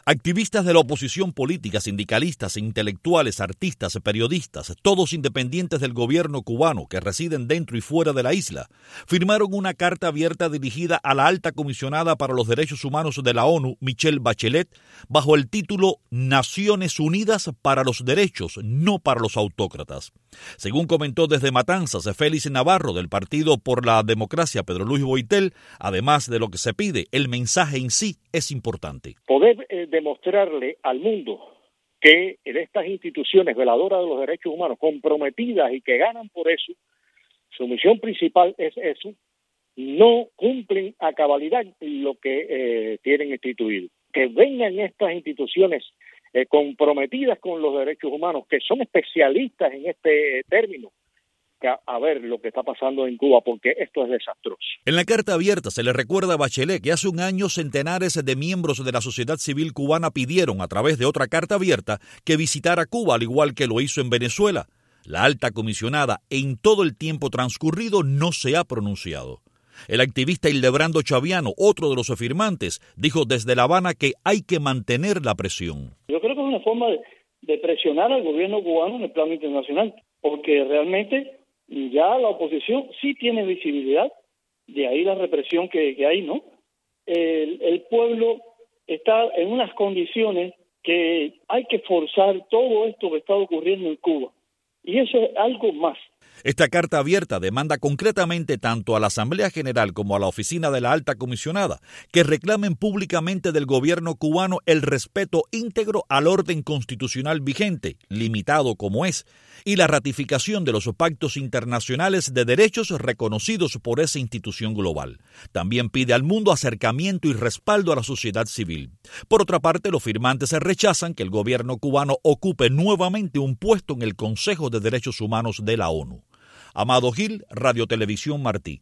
Activistas de la oposición política, sindicalistas, intelectuales, artistas, periodistas, todos independientes del gobierno cubano que residen dentro y fuera de la isla, firmaron una carta abierta dirigida a la alta comisionada para los derechos humanos de la ONU, Michelle Bachelet, bajo el título Naciones Unidas para los Derechos, no para los autócratas. Según comentó desde Matanzas Félix Navarro del Partido por la Democracia Pedro Luis Boitel, además de lo que se pide, el mensaje en sí es importante. Poder demostrarle al mundo que en estas instituciones veladoras de los derechos humanos, comprometidas y que ganan por eso, su misión principal es eso, no cumplen a cabalidad lo que tienen instituido. Que vengan estas instituciones comprometidas con los derechos humanos, que son especialistas en este término, a ver lo que está pasando en Cuba, porque esto es desastroso. En la carta abierta se le recuerda a Bachelet que hace un año centenares de miembros de la sociedad civil cubana pidieron a través de otra carta abierta que visitara Cuba, al igual que lo hizo en Venezuela. La alta comisionada en todo el tiempo transcurrido no se ha pronunciado. El activista Hildebrando Chaviano, otro de los firmantes, dijo desde La Habana que hay que mantener la presión. Yo creo que es una forma de presionar al gobierno cubano en el plano internacional, porque realmente ya la oposición sí tiene visibilidad, de ahí la represión que hay, ¿no? El pueblo está en unas condiciones que hay que forzar todo esto que está ocurriendo en Cuba, y eso es algo más. Esta carta abierta demanda concretamente tanto a la Asamblea General como a la Oficina de la Alta Comisionada que reclamen públicamente del gobierno cubano el respeto íntegro al orden constitucional vigente, limitado como es, y la ratificación de los pactos internacionales de derechos reconocidos por esa institución global. También pide al mundo acercamiento y respaldo a la sociedad civil. Por otra parte, los firmantes rechazan que el gobierno cubano ocupe nuevamente un puesto en el Consejo de Derechos Humanos de la ONU. Amado Gil, Radio Televisión Martí.